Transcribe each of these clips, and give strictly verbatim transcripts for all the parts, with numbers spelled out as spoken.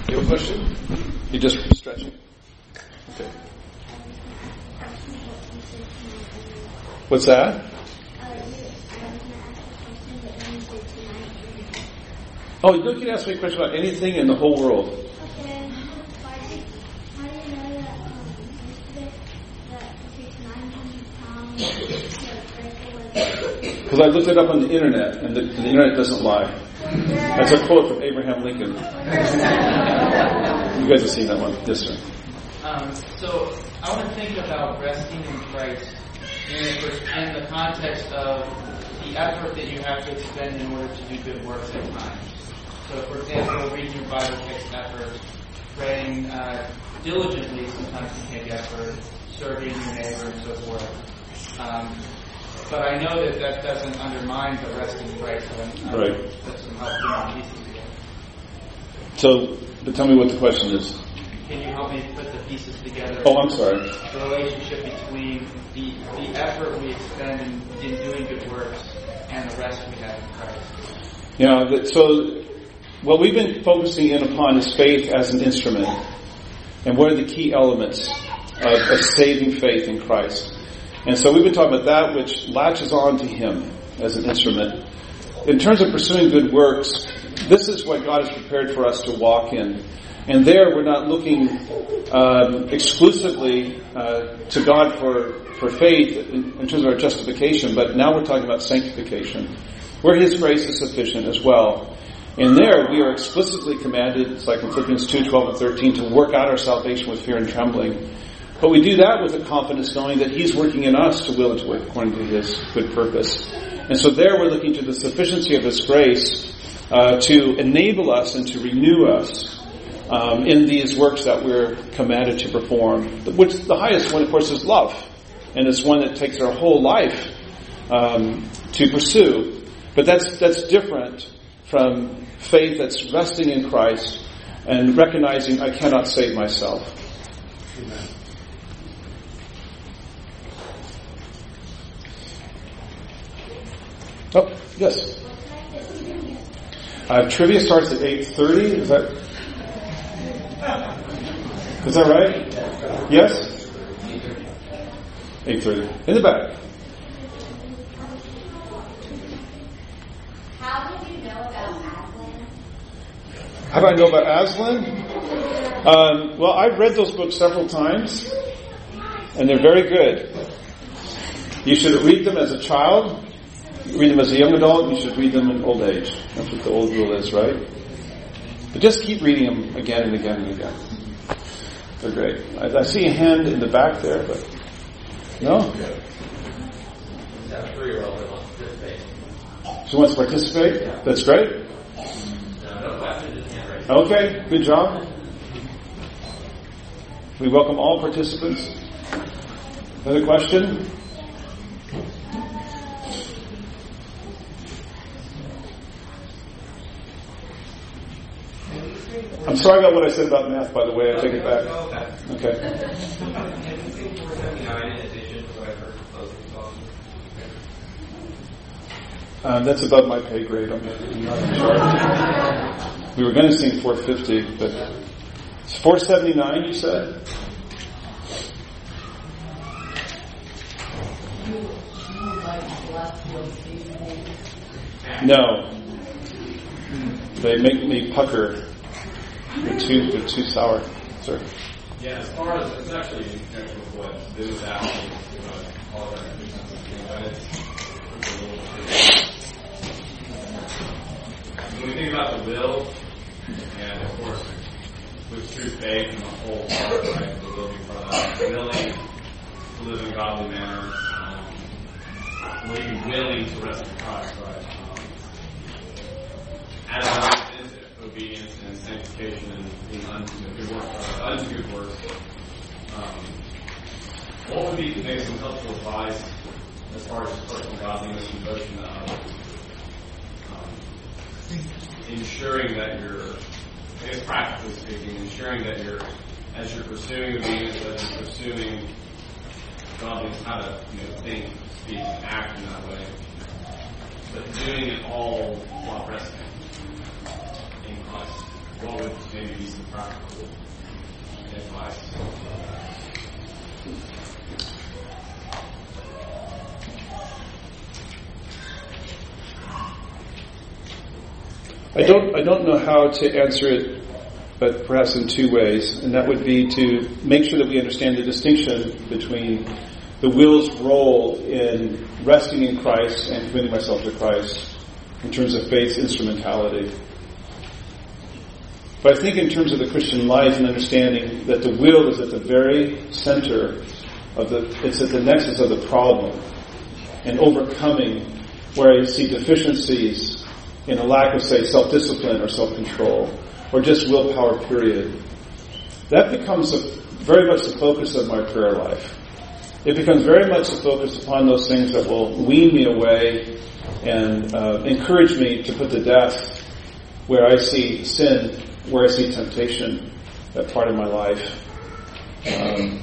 You have a question? You're just stretching. Okay. What's that? Oh, you can ask me a question about anything in the whole world. Okay. How do you know that um, that takes nine hundred pounds to break away? Because I looked it up on the internet, and the, the internet doesn't lie. That's a quote from Abraham Lincoln. You guys have seen that one. Yes, sir. Um, so I want to think about resting in Christ in, in the context of the effort that you have to expend in order to do good works at times. So, for example, reading your Bible takes effort, praying uh, diligently sometimes can take effort, serving your neighbor and so forth. Um, but I know that that doesn't undermine the rest in Christ. So I'm, right. That's some help in pieces together. So, but tell me what the question is. Can you help me put the pieces together? Oh, I'm sorry. The relationship between the the effort we expend in, in doing good works and the rest we have in Christ. Yeah, that, so what we've been focusing in upon is faith as an instrument. And what are the key elements of, of saving faith in Christ? And so we've been talking about that which latches on to Him as an instrument. In terms of pursuing good works, this is what God has prepared for us to walk in. And there we're not looking um, exclusively uh, to God for, for faith in, in terms of our justification, but now we're talking about sanctification, where His grace is sufficient as well. And there we are explicitly commanded, it's like in Philippians two, twelve and thirteen, to work out our salvation with fear and trembling. But we do that with the confidence knowing that He's working in us to will and to work according to His good purpose. And so there we're looking to the sufficiency of His grace uh, to enable us and to renew us um, in these works that we're commanded to perform. Which the highest one, of course, is love. And it's one that takes our whole life um, to pursue. But that's that's different from faith that's resting in Christ and recognizing I cannot save myself. Amen. Oh, yes. Uh, trivia starts at eight thirty. Is that is that right? Yes? eight thirty. In the back. How did you know about Aslan? How do I know about Aslan? Um, well, I've read those books several times, and they're very good. You should read them as a child, read them as a young adult, you should read them in old age. That's what the old rule is, right? But just keep reading them again and again and again. They're great. I, I see a hand in the back there, but no? She wants to participate? That's great. Okay, good job. We welcome all participants. Another question? I'm sorry about what I said about math, by the way. I take it back. Okay. Um, that's above my pay grade. I'm not in charge. We were going to sing four fifty, but it's four seventy-nine, you said? No. They make me pucker. They're too, they're too sour. Sir? Yeah, as far as, it's actually in connection with what to do with that, you know, all of that, but it's, it's a little when we think about the will, and of course, with true faith and the whole heart, right, the will be part of that, willing to live in a godly manner, um, will you be willing to rest in Christ, right? Um, as I into obedience and sanctification and being unto good works, uh, unto good works, um, what would be maybe some helpful advice as far as personal godliness and devotion to others? Um, ensuring that you're, I guess practically speaking, ensuring that you're, as you're pursuing obedience, as you're pursuing godliness, how to, you know, think, speak, and act in that way, but doing it all while resting in Christ. What would maybe be some practical advice. I don't I don't know how to answer it, but perhaps in two ways, and that would be to make sure that we understand the distinction between the will's role in resting in Christ and committing myself to Christ in terms of faith's instrumentality. But I think in terms of the Christian life and understanding that the will is at the very center of the, it's at the nexus of the problem, and overcoming where I see deficiencies in a lack of, say, self-discipline or self-control, or just willpower, period. That becomes a, very much the focus of my prayer life. It becomes very much the focus upon those things that will wean me away and uh, encourage me to put to death where I see sin, where I see temptation, that part of my life. Um,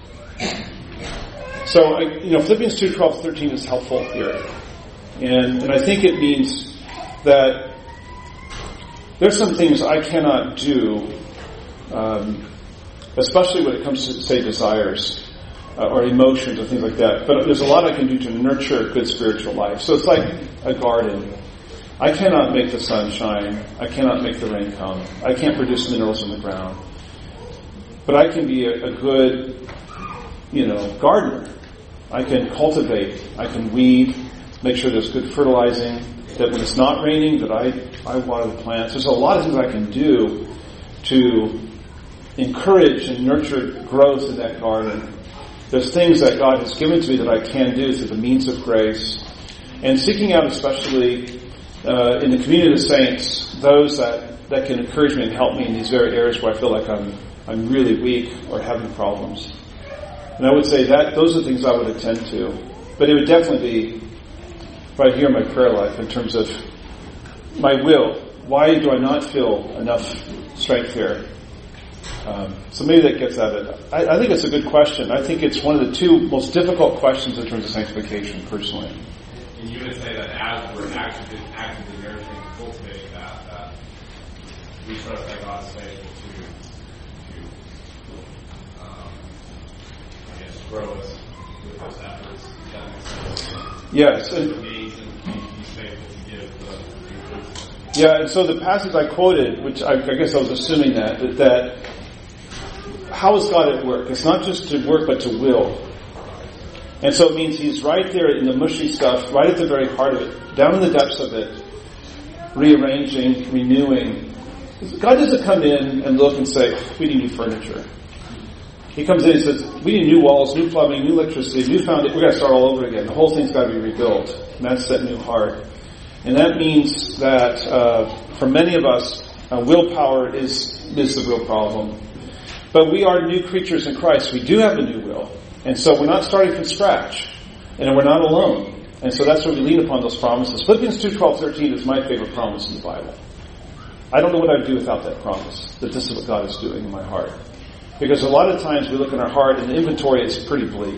so, I, you know, Philippians two, twelve, thirteen is helpful here. And, and I think it means that there's some things I cannot do, um, especially when it comes to, say, desires uh, or emotions or things like that. But there's a lot I can do to nurture a good spiritual life. So it's like a garden. I cannot make the sun shine. I cannot make the rain come. I can't produce minerals in the ground. But I can be a, a good, you know, gardener. I can cultivate. I can weed. Make sure there's good fertilizing. That when it's not raining, that I, I water the plants. There's a lot of things I can do to encourage and nurture growth in that garden. There's things that God has given to me that I can do through the means of grace. And seeking out especially uh, in the community of the saints, those that, that can encourage me and help me in these very areas where I feel like I'm I'm really weak or having problems. And I would say that those are the things I would attend to. But it would definitely be right here in my prayer life in terms of my will. Why do I not feel enough strength here? Um, so maybe that gets at it. I, I think it's a good question. I think it's one of the two most difficult questions in terms of sanctification, personally. And you would say that as we're actively, actively nurturing and cultivating that, that we trust that God is faithful to, to um, I guess, grow us with those efforts. Does that make sense? Yes. And, yeah, and so the passage I quoted, which I, I guess I was assuming that, that, that how is God at work? It's not just to work, but to will. And so it means He's right there in the mushy stuff, right at the very heart of it, down in the depths of it, rearranging, renewing. God doesn't come in and look and say, we need new furniture. He comes in and says, we need new walls, new plumbing, new electricity, new foundation. We've got to start all over again. The whole thing's got to be rebuilt. And that's that new heart. And that means that uh, for many of us, uh, willpower is, is the real problem. But we are new creatures in Christ. We do have a new will. And so we're not starting from scratch. And we're not alone. And so that's where we lean upon those promises. Philippians two, twelve, thirteen is my favorite promise in the Bible. I don't know what I'd do without that promise, that this is what God is doing in my heart. Because a lot of times we look in our heart and the inventory is pretty bleak.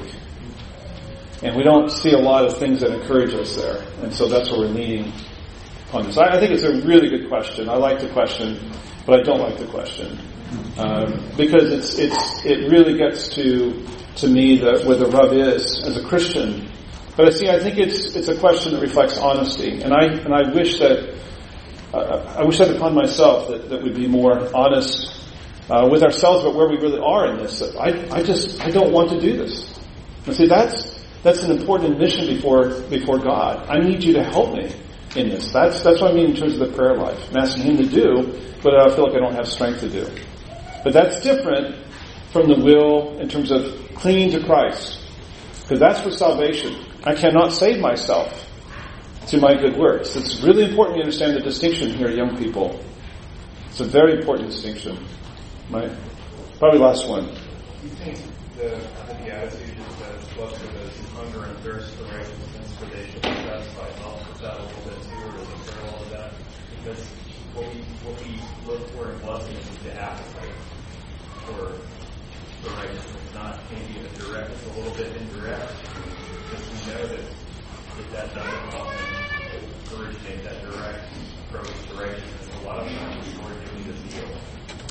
And we don't see a lot of things that encourage us there. And so that's where we're leaning on this. I, I think it's a really good question. I like the question, but I don't like the question. Um, because it's it's it really gets to to me the, where the rub is as a Christian. But I see, I think it's it's a question that reflects honesty. And I and I wish that uh, I wish that upon myself that, that we'd be more honest Uh, with ourselves, but where we really are in this. I, I just, I don't want to do this. And see, that's, that's an important admission before, before God. I need you to help me in this. That's, that's what I mean in terms of the prayer life. I'm asking Him to do, but I feel like I don't have strength to do. But that's different from the will in terms of clinging to Christ. Because that's for salvation. I cannot save myself through my good works. It's really important to understand the distinction here, young people. It's a very important distinction. Right? Probably last one. Do you think the, the Beatitudes that spoke of as hunger and thirst for righteousness, for they shall be satisfied, and also that a little bit too, or is it parallel to that? Because what we what we look for in blessing is the appetite for for righteousness, not maybe a direct, it's a little bit indirect. Because we know that if that doesn't often originate that direct approach to righteousness, a lot of times we're doing the deal.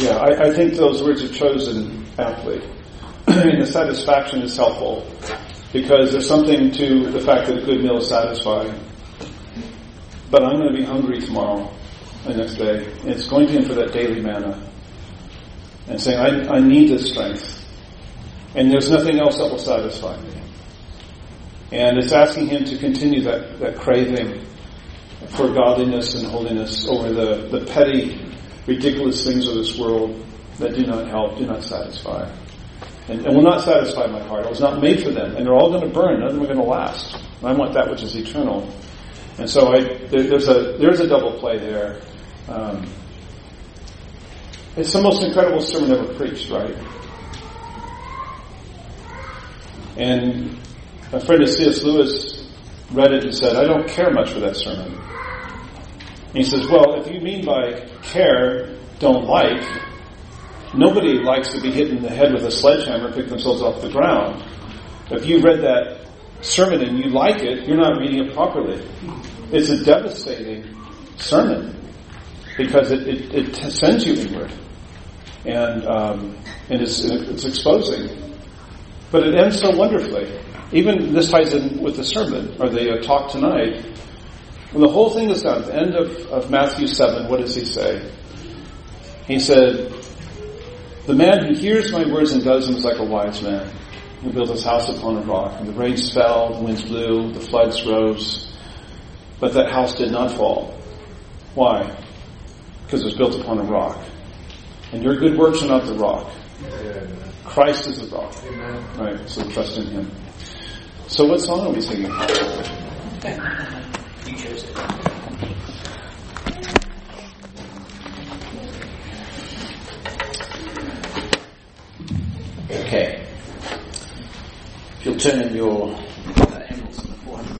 Yeah, I, I think those words are chosen aptly. And the satisfaction is helpful because there's something to the fact that a good meal is satisfying. But I'm going to be hungry tomorrow, the next day. And it's going to him for that daily manna. And saying, I, I need this strength. And there's nothing else that will satisfy me. And it's asking him to continue that, that craving for godliness and holiness over the, the petty, ridiculous things of this world that do not help, do not satisfy. And, and will not satisfy my heart. I was not made for them. And they're all going to burn. None of them are going to last. And I want that which is eternal. And so I, there, there's a there's a double play there. Um, it's the most incredible sermon ever preached, right? And a friend of C S Lewis read it and said, I don't care much for that sermon. And he says, well, if you mean by care, don't like, nobody likes to be hit in the head with a sledgehammer and pick themselves off the ground. If you read that sermon and you like it, you're not reading it properly. It's a devastating sermon because it, it, it sends you inward. And um, and it's, it's exposing. But it ends so wonderfully. Even this ties in with the sermon, or the uh, talk tonight. When the whole thing is done, at the end of, of Matthew seven, what does he say? He said, the man who hears my words and does them is like a wise man who built his house upon a rock. And the rains fell, the winds blew, the floods rose. But that house did not fall. Why? Because it was built upon a rock. And your good works are not the rock. Christ is the rock. Amen. Right, so trust in him. So what song are we singing? You chose it. Okay. If you'll turn in your